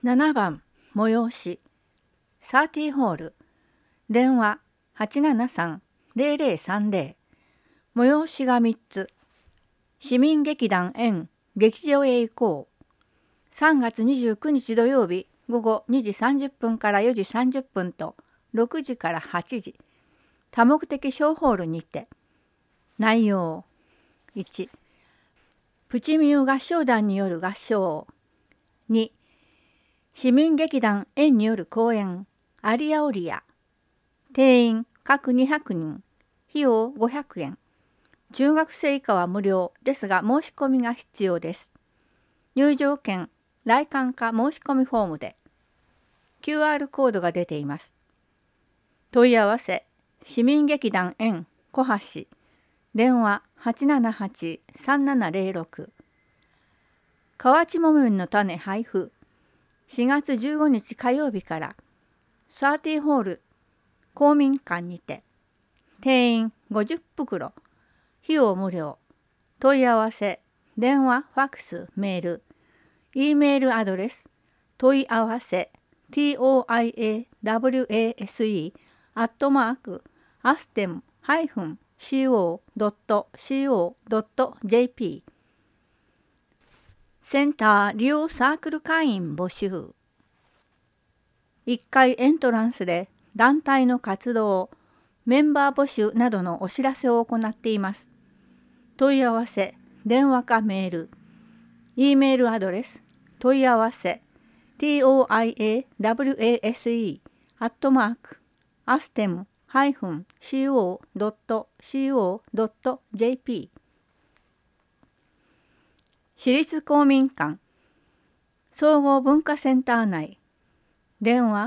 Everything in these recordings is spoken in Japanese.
7番催し30ホール電話873-0030催しが3つ市民劇団園劇場へ行こう3月29日土曜日午後2時30分から4時30分と6時から8時多目的小ホールにて内容1プチミュー合唱団による合唱2市民劇団園による公演アリアオリア定員各200人費用500円中学生以下は無料ですが申し込みが必要です入場券来館か申し込みフォームで QR コードが出ています問い合わせ市民劇団園小橋電話878-3706河内木綿の種配布4月15日火曜日から30ホール公民館にて定員50袋費用無料問い合わせ電話ファックスメール E メールアドレス問い合わせ toiawase@astem-co.co.jp センター利用サークル会員募集1階エントランスで団体の活動メンバー募集などのお知らせを行っています問い合わせ電話かメール E メールアドレス問い合わせ toiawase@astem-co.co.jp 私立公民館総合文化センター内電話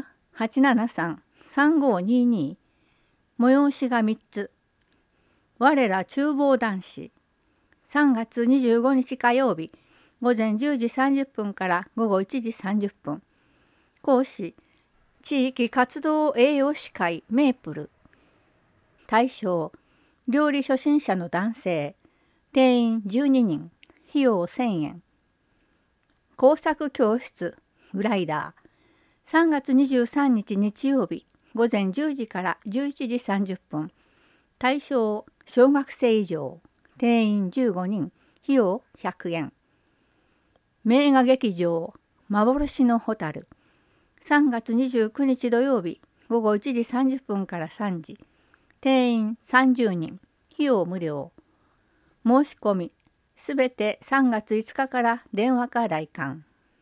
873-3522催しが3つ我ら厨房男子3月25日火曜日午前10時30分から午後1時30分講師地域活動栄養士会メープル対象料理初心者の男性定員12人費用1000円工作教室グライダー3月23日日曜日午前10時から11時30分対象小学生以上定員15人費用100円名画劇場幻のホタル3月29日土曜日午後1時30分から3時定員30人費用無料申し込みすべて3月5日から電話か来館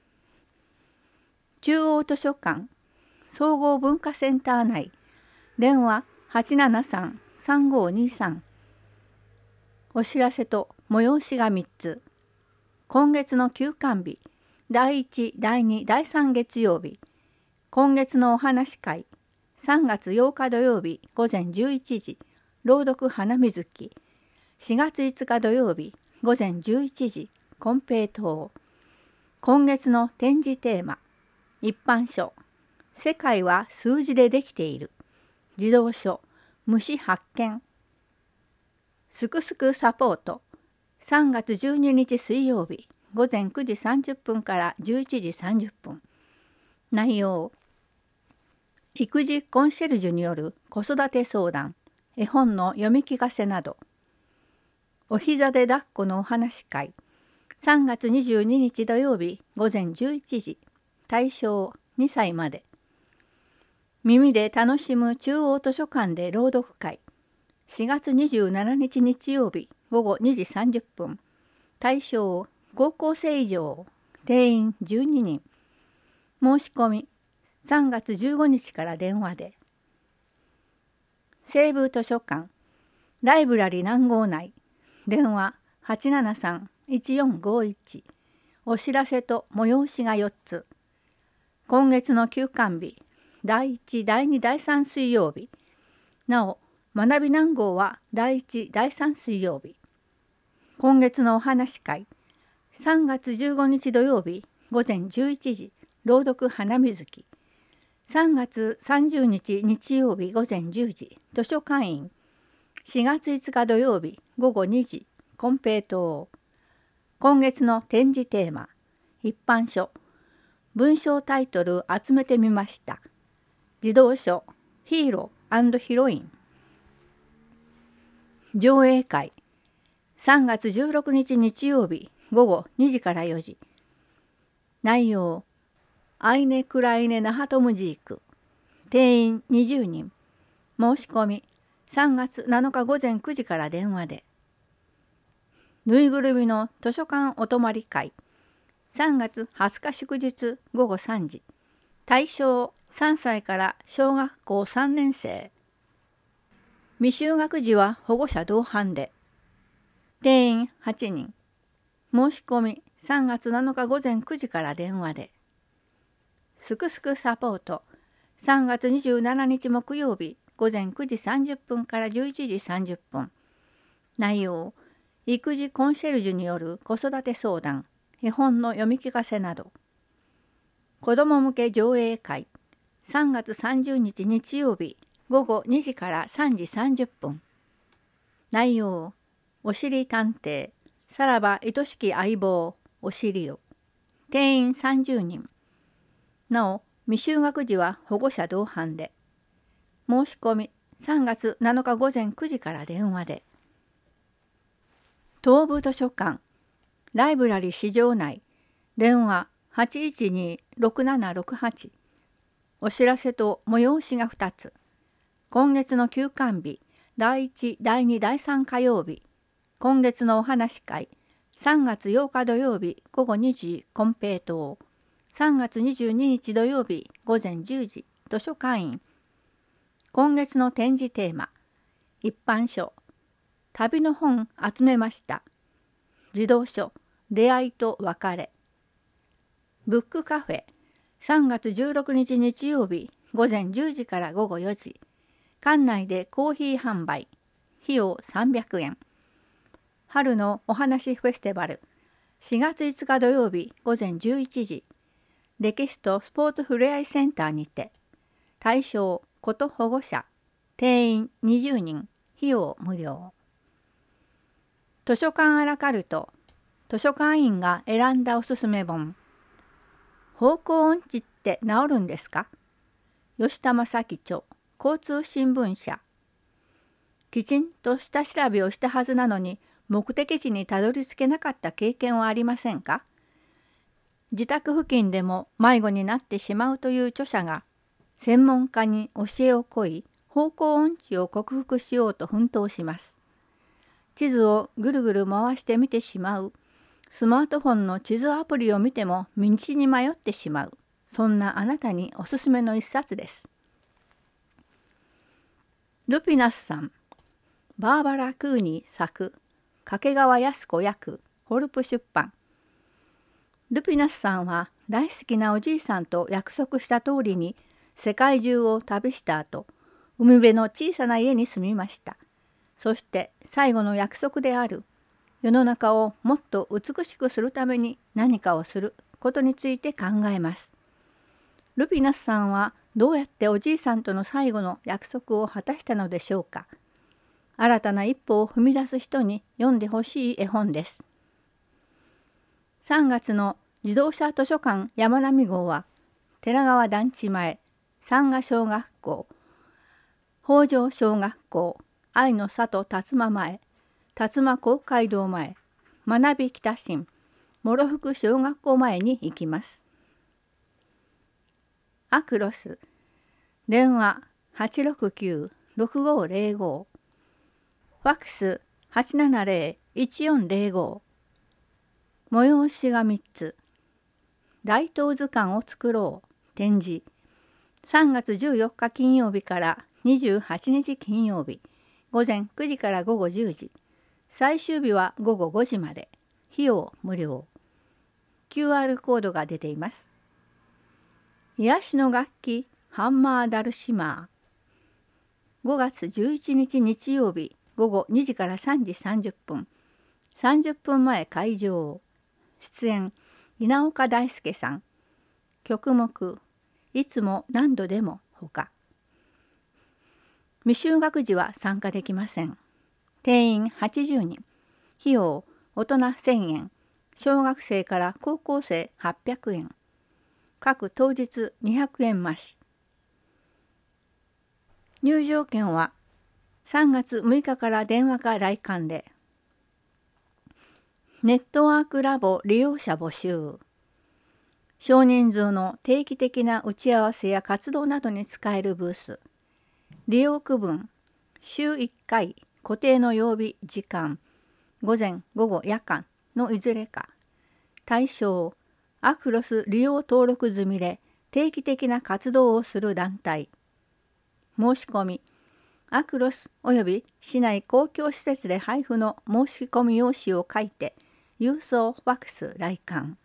中央図書館総合文化センター内電話873-3523お知らせと催しが3つ今月の休館日第1、第2、第3月曜日今月のお話会3月8日土曜日午前11時朗読花水木4月5日土曜日午前11時金平糖今月の展示テーマ一般書世界は数字でできている児童書虫発見すくすくサポート3月12日水曜日午前9時30分から11時30分内容育児コンシェルジュによる子育て相談絵本の読み聞かせなどお膝で抱っこのお話会3月22日土曜日午前11時対象2歳まで耳で楽しむ中央図書館で朗読会4月27日日曜日午後2時30分対象高校生以上定員12人申し込み3月15日から電話で西部図書館ライブラリ南郷内電話873-1451お知らせと催しが4つ今月の休館日第1、第2、第3水曜日なお学び南郷は第1、第3水曜日今月のお話会3月15日土曜日午前11時朗読花水木3月30日日曜日午前10時図書館員4月5日土曜日午後2時金平糖今月の展示テーマ一般書文章タイトル集めてみました。児童書ヒーロー&ヒロイン。上映会3月16日日曜日午後2時から4時。内容アイネ・クライネ・ナハトムジーク。定員20人。申し込み3月7日午前9時から電話で。ぬいぐるみの図書館お泊まり会3月20日祝日午後3時。対象3歳から小学校3年生。未就学児は保護者同伴で。定員8人。申し込み3月7日午前9時から電話で。すくすくサポート3月27日木曜日午前9時30分から11時30分。内容育児コンシェルジュによる子育て相談、絵本の読み聞かせなど。子ども向け上映会3月30日日曜日午後2時から3時30分。内容おしり探偵さらば愛しき相棒おしりよ。定員30人。なお未就学児は保護者同伴で。申し込み3月7日午前9時から電話で。東部図書館ライブラリ市場内電話 812-6768。 お知らせと催しが2つ。今月の休館日第1、第2、第3火曜日。今月のお話会3月8日土曜日午後2時金平糖。3月22日土曜日午前10時図書館員。今月の展示テーマ一般書旅の本集めました。児童書出会いと別れ。ブックカフェ3月16日日曜日午前10時から午後4時。館内でコーヒー販売。費用300円。春のお話フェスティバル4月5日土曜日午前11時。歴史とスポーツふれあいセンターにて。対象こと保護者。定員20人。費用無料。図書館アラカルト図書館員が選んだおすすめ本。方向音痴って治るんですか？吉田正樹著交通新聞社。きちんと下調べをしたはずなのに目的地にたどり着けなかった経験はありませんか？自宅付近でも迷子になってしまうという著者が専門家に教えを請い方向音痴を克服しようと奮闘します。地図をぐるぐる回して見てしまう。スマートフォンの地図アプリを見ても道に迷ってしまう。そんなあなたにおすすめの一冊です。ルピナスさん、バーバラ・クーニ作、掛川靖子訳、ホルプ出版。ルピナスさんは大好きなおじいさんと約束した通りに世界中を旅した後、海辺の小さな家に住みました。そして最後の約束である世の中をもっと美しくするために何かをすることについて考えます。ルピナスさんはどうやっておじいさんとの最後の約束を果たしたのでしょうか。新たな一歩を踏み出す人に読んでほしい絵本です。3月の自動車図書館山並号は寺川団地前、山賀小学校、北条小学校、愛の里辰馬前、辰馬公会堂前、学び北新、諸福小学校前に行きます。アクロス、電話 869-6505、ファックス 870-1405。催しが3つ。大東図鑑を作ろう展示3月14日金曜日から28日金曜日午前9時から午後10時。最終日は午後5時まで。費用無料。QR コードが出ています。癒しの楽器ハンマーダルシマー。5月11日日曜日午後2時から3時30分。30分前会場。出演稲岡大輔さん。曲目いつも何度でもほか。未就学児は参加できません。定員80人。費用大人1000円。小学生から高校生800円。 各当日200円増し。入場券は3月6日から電話か来館で。ネットワークラボ利用者募集。少人数の定期的な打ち合わせや活動などに使えるブース。利用区分、週1回、固定の曜日、時間、午前、午後、夜間のいずれか。対象、アクロス利用登録済みで定期的な活動をする団体。申し込み、アクロス及び市内公共施設で配布の申し込み用紙を書いて、郵送ファックス来館。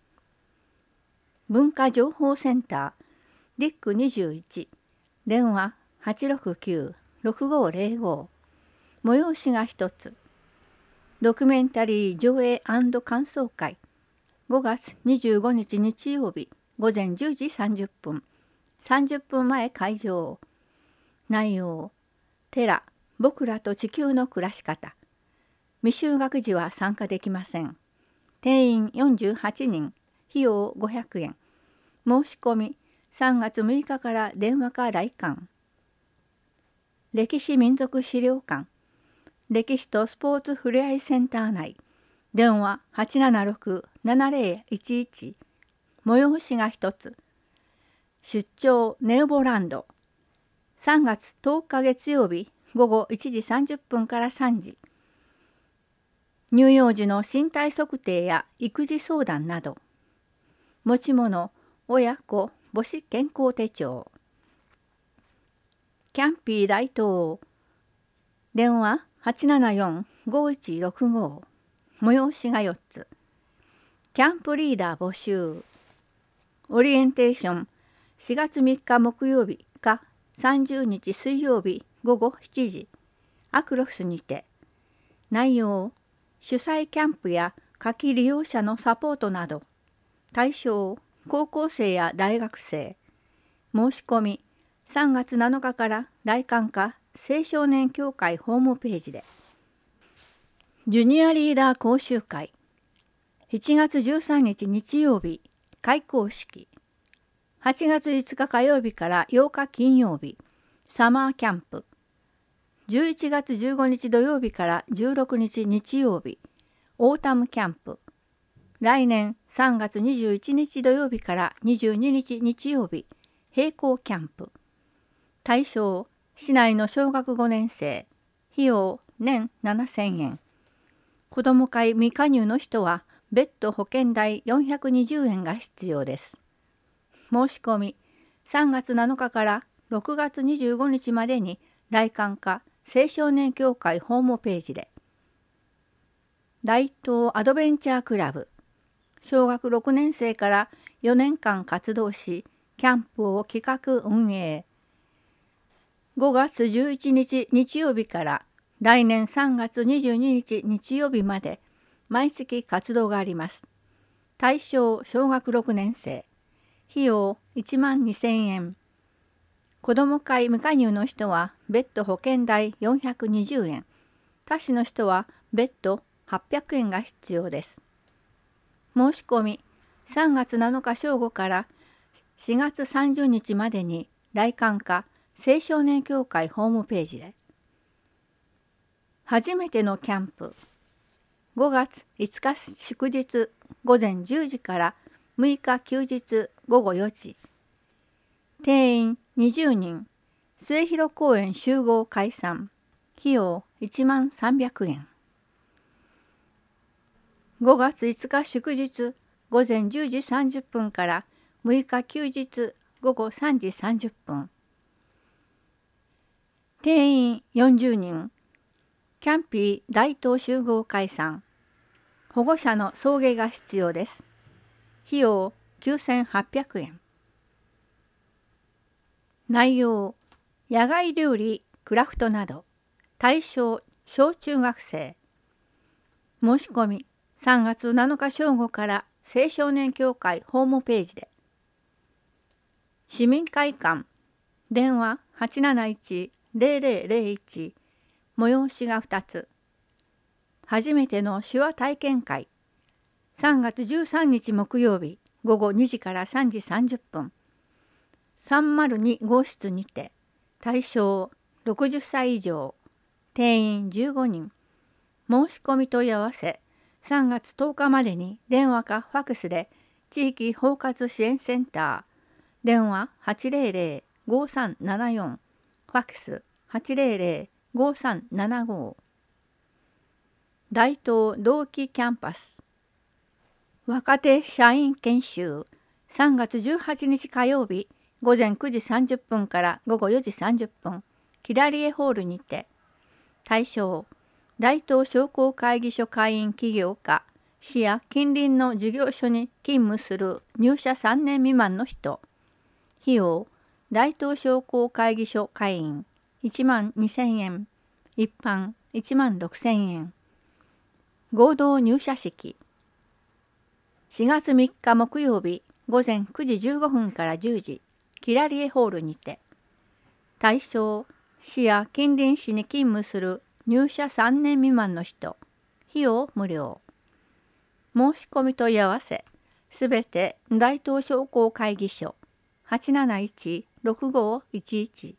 文化情報センター、ディック21、電話869-6505。催しが一つ。ドキュメンタリー上映&感想会。5月25日日曜日午前10時30分。30分前会場。内容、テラ、僕らと地球の暮らし方。未就学児は参加できません。定員48人、費用500円。申し込み、3月6日から電話か来館。歴史民族資料館。歴史とスポーツふれあいセンター内。電話876-7011。催しが一つ。出張ネウボランド。3月10日月曜日午後1時30分から3時。乳幼児の身体測定や育児相談など。持ち物、親子母子健康手帳。キャンピー大東。電話874-5165。催しが4つ。キャンプリーダー募集。オリエンテーション4月3日木曜日か30日水曜日午後7時。アクロスにて。内容、主催キャンプや夏季利用者のサポートなど。対象、高校生や大学生。申し込み、3月7日から来館か青少年協会ホームページで。ジュニアリーダー講習会。7月13日日曜日、開講式。8月5日火曜日から8日金曜日、サマーキャンプ。11月15日土曜日から16日日曜日、オータムキャンプ。来年3月21日土曜日から22日日曜日、並行キャンプ。対象、市内の小学5年生。費用、年7000円。子ども会未加入の人は、別途保険代420円が必要です。申し込み、3月7日から6月25日までに来館か青少年協会ホームページで。大東アドベンチャークラブ。小学6年生から4年間活動し、キャンプを企画運営。5月11日日曜日から来年3月22日日曜日まで毎月活動があります。対象小学6年生。費用12,000円。子ども会無加入の人は別途保険代420円。他種の人は別途800円が必要です。申し込み、3月7日正午から4月30日までに来館か青少年協会ホームページで。初めてのキャンプ。5月5日祝日午前10時から6日休日午後4時。定員20人。末広公園集合解散。費用13,300円。5月5日祝日午前10時30分から6日休日午後3時30分。定員40人。キャンピー大東集合解散。保護者の送迎が必要です。費用9,800円。内容、野外料理、クラフトなど。対象、小中学生。申し込み、3月7日正午から青少年協会ホームページで。市民会館。電話871-0001。催しが2つ。初めての手話体験会。3月13日木曜日午後2時から3時30分。302号室にて、対象60歳以上、定員15人。申し込み問い合わせ、3月10日までに電話かファックスで地域包括支援センター、電話800-5374、ファックス800-5375。大東同期キャンパス若手社員研修、3月18日火曜日午前9時30分から午後4時30分、キラリエホールにて。対象、大東商工会議所会員起業家、市や近隣の事業所に勤務する入社3年未満の人。費用、大東商工会議所会員12,000円、一般16,000円。合同入社式。4月3日木曜日午前9時15分から10時、キラリエホールにて。対象、市や近隣市に勤務する入社3年未満の人。費用無料。申し込み問い合わせ、すべて大東商工会議所 871-6511。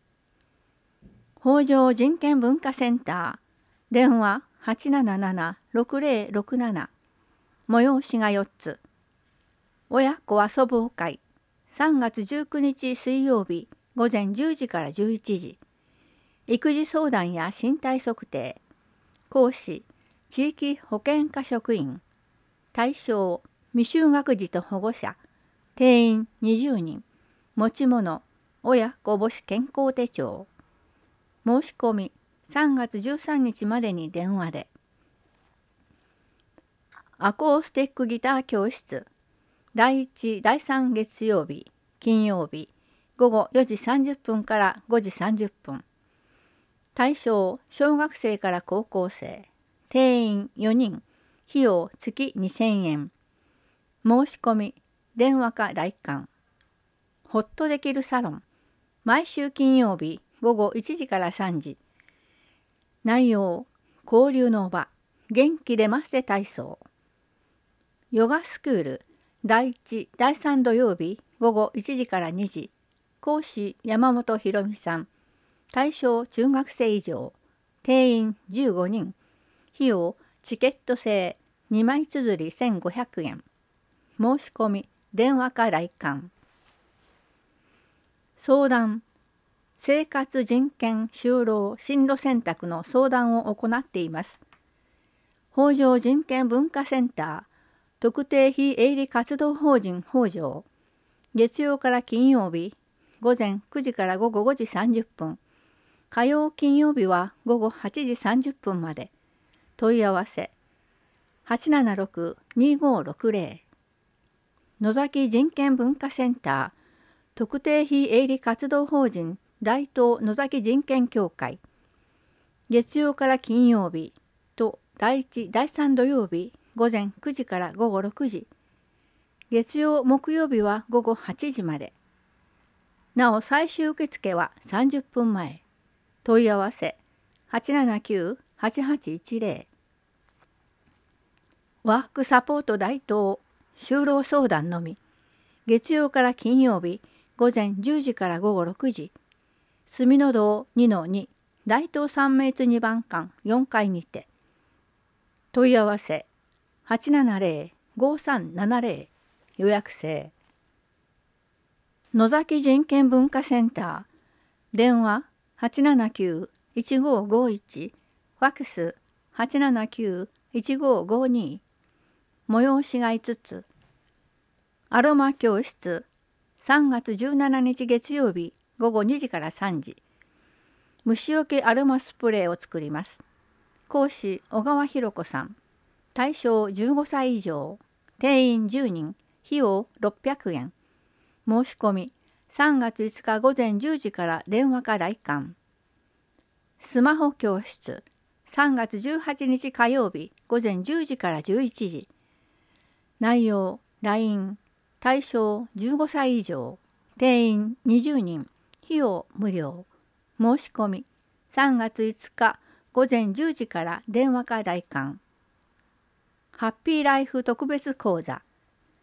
北条人権文化センター、電話877-6067。催しが4つ。親子遊ぼう会、3月19日水曜日午前10時から11時。育児相談や身体測定。講師、地域保健課職員。対象、未就学児と保護者。定員20人。持ち物、親子母子健康手帳。申し込み、3月13日までに電話で。アコースティックギター教室、第1、第3月曜日、金曜日、午後4時30分から5時30分。対象、小学生から高校生。定員4人。費用月2,000円。申し込み、電話か来館。ほっとできるサロン、毎週金曜日、午後1時から3時。内容、交流の場、元気出ます体操。ヨガスクール、第1、第3土曜日、午後1時から2時。講師、山本博美さん。対象、中学生以上。定員15人。費用、チケット制、2枚綴り1,500円。申し込み、電話か来館。相談、生活人権就労進路選択の相談を行っています。北条人権文化センター、特定非営利活動法人北条。月曜から金曜日、午前9時から午後5時30分。火曜金曜日は午後8時30分まで。問い合わせ、876-2560。野崎人権文化センター、特定非営利活動法人大東野崎人権協会。月曜から金曜日と第1、第3土曜日、午前9時から午後6時。月曜、木曜日は午後8時まで。なお最終受付は30分前。問い合わせ、879-8810。ワークサポート大東、就労相談のみ。月曜から金曜日、午前10時から午後6時。住の堂 2-2、大東三名津2番館4階にて。問い合わせ、870-5370。予約制。野崎人権文化センター、電話879-1551、ファックス879-1552。催しが5つ。アロマ教室、3月17日月曜日午後2時から3時。虫除けアロマスプレーを作ります。講師、小川弘子さん。対象15歳以上。定員10人。費用600円。申し込み、3月5日午前10時から電話か来館。スマホ教室、3月18日火曜日午前10時から11時。内容、LINE、対象15歳以上。定員20人。費用無料。申し込み、3月5日午前10時から電話か来館。ハッピーライフ特別講座、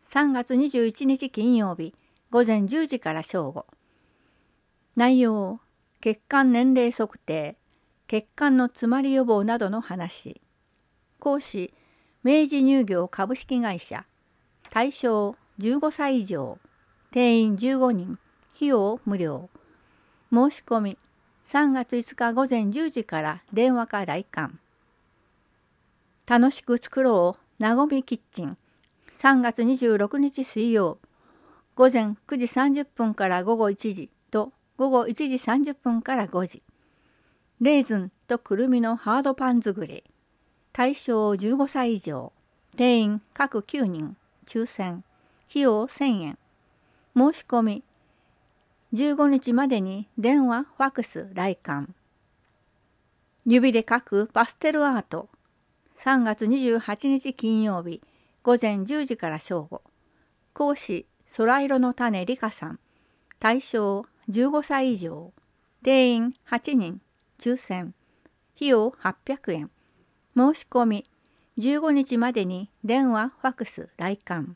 3月21日金曜日午前10時から正午。内容、血管年齢測定、血管の詰まり予防などの話。講師、明治乳業株式会社。対象15歳以上。定員15人。費用無料。申し込み、3月5日午前10時から電話か来館。楽しく作ろう、なごみキッチン。3月26日水曜。午前9時30分から午後1時と午後1時30分から5時。レーズンとくるみのハードパン作り。対象15歳以上。定員各9人。抽選。費用1000円。申し込み。15日までに電話、ファックス、来館。指で描くパステルアート。3月28日金曜日。午前10時から正午。講師、空色の種理香さん。対象15歳以上。定員8人。抽選。費用800円。申し込み。15日までに電話、ファックス、来館。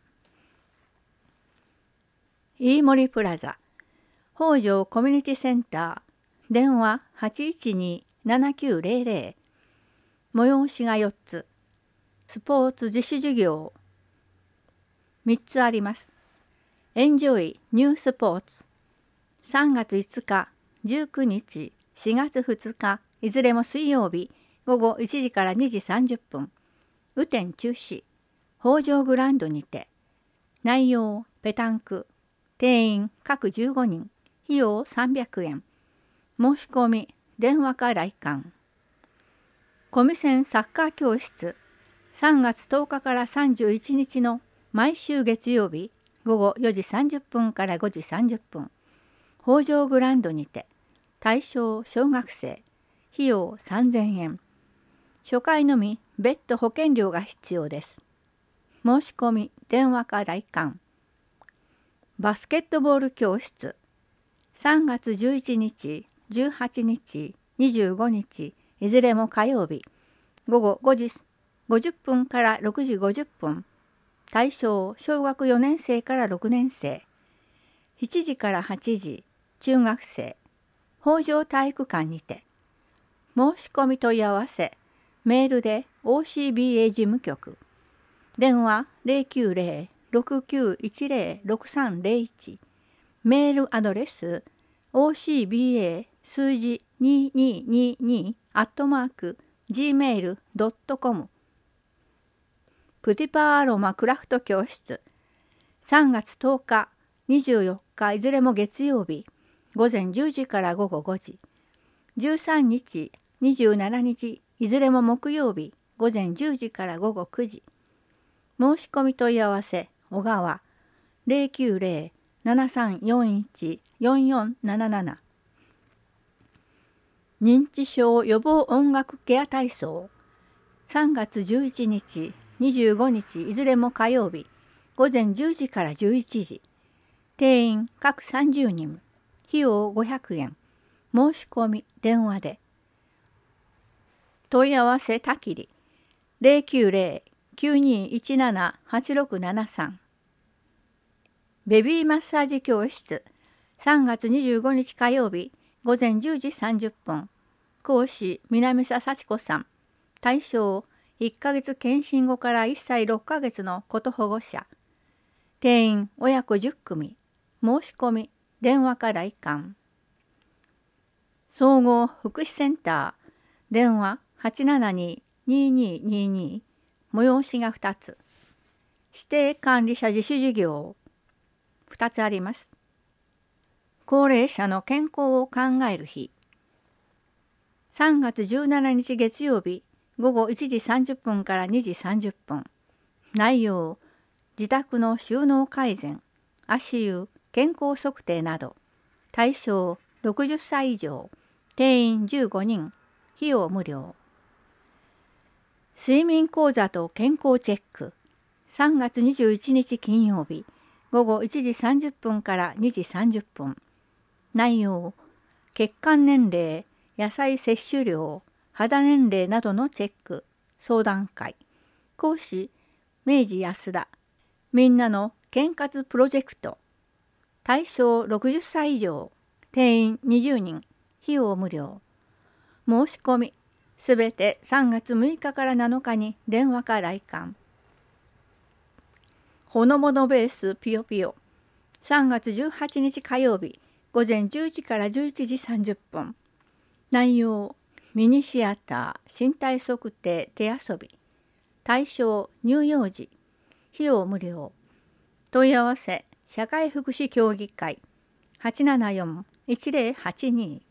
飯森プラザ。北条コミュニティセンター。電話 812-7900。催しが4つ。スポーツ自主授業。3つあります。エンジョイニュースポーツ。3月5日、19日、4月2日、いずれも水曜日、午後1時から2時30分。雨天中止。北条グランドにて。内容、ペタンク。定員各15人。費用300円。申し込み、電話か来館。コミセンサッカー教室。3月10日から31日の毎週月曜日午後4時30分から5時30分。北条グランドにて。対象小学生。費用3000円。初回のみ別途保険料が必要です。申し込み、電話か来館。バスケットボール教室。3月11日、18日、25日、いずれも火曜日。午後5時50分から6時50分。対象小学4年生から6年生。7時から8時、中学生。北条体育館にて。申し込み問い合わせ。メールで OCBA 事務局。電話090-6910-6301。メールアドレス OCBA 数字2222@gmail.com。プティパーアロマクラフト教室。3月10日、24日いずれも月曜日。午前10時から午後5時。13日、27日いずれも木曜日。午前10時から午後9時。申し込み問い合わせ、小川090-7341-4477。認知症予防音楽ケア体操。3月11日、25日いずれも火曜日。午前10時から11時。定員各30人。費用500円。申し込み電話で。問い合わせたきり。090-9217-8673。ベビーマッサージ教室。3月25日火曜日。午前10時30分。講師、南佐幸子さん。対象、1ヶ月検診後から1歳6ヶ月の子と保護者。定員、親子10組。申し込み、電話か来館。総合福祉センター。電話、872-2222。催しが2つ。指定管理者自主事業。2つあります。高齢者の健康を考える日。3月17日月曜日、午後1時30分から2時30分。内容、自宅の収納改善、足湯、健康測定など。対象60歳以上。定員15人。費用無料。睡眠講座と健康チェック。3月21日金曜日、午後1時30分から2時30分。内容、血管年齢、野菜摂取量、肌年齢などのチェック、相談会。講師、明治安田。みんなの健活プロジェクト。対象60歳以上。定員20人。費用無料。申し込み。すべて3月6日から7日に電話か来館。ほのぼのベースピヨピヨ。3月18日火曜日、午前10時から11時30分。内容、ミニシアター、身体測定、手遊び。対象、乳幼児。費用無料。問い合わせ、社会福祉協議会。874-1082。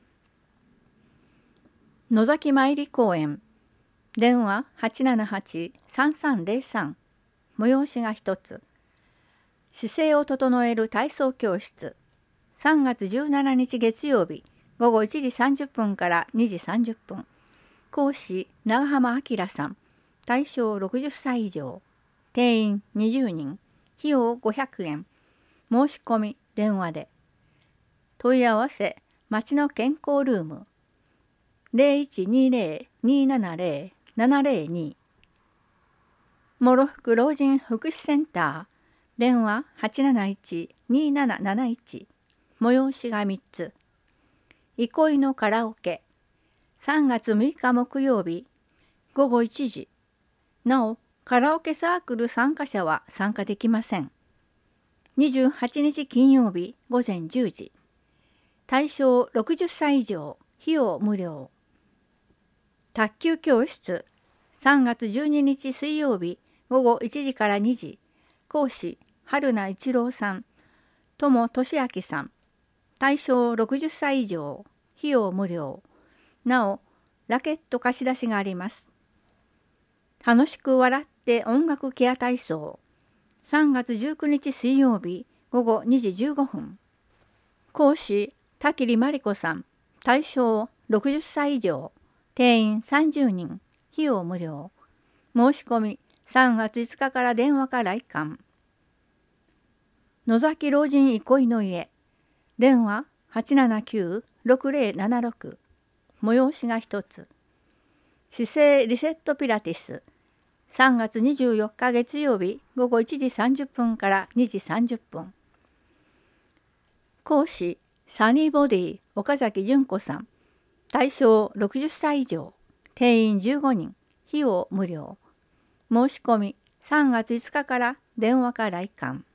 野崎参り公園。電話878-3303。催しが一つ。姿勢を整える体操教室。3月17日月曜日、午後1時30分から2時30分。講師、長浜明さん。対象60歳以上。定員20人。費用500円。申し込み、電話で。問い合わせ、町の健康ルーム。0120-270-702。諸福老人福祉センター。電話871-2771。催しが3つ。憩いのカラオケ。3月6日木曜日、午後1時。なお、カラオケサークル参加者は参加できません。28日金曜日、午前10時。対象60歳以上。費用無料。卓球教室。3月12日水曜日、午後1時から2時。講師、春名一郎さん。友俊明さん。対象60歳以上。費用無料。なお、ラケット貸し出しがあります。楽しく笑って音楽ケア体操。3月19日水曜日、午後2時15分。講師、田切真理子さん。対象60歳以上。定員30人。費用無料。申し込み3月5日から電話か来館。野崎老人憩いの家。電話879-6076。催しが一つ。姿勢リセットピラティス。3月24日月曜日、午後1時30分から2時30分。講師、サニーボディ岡崎純子さん。対象60歳以上。定員15人。費用無料。申し込み3月5日から電話か来館。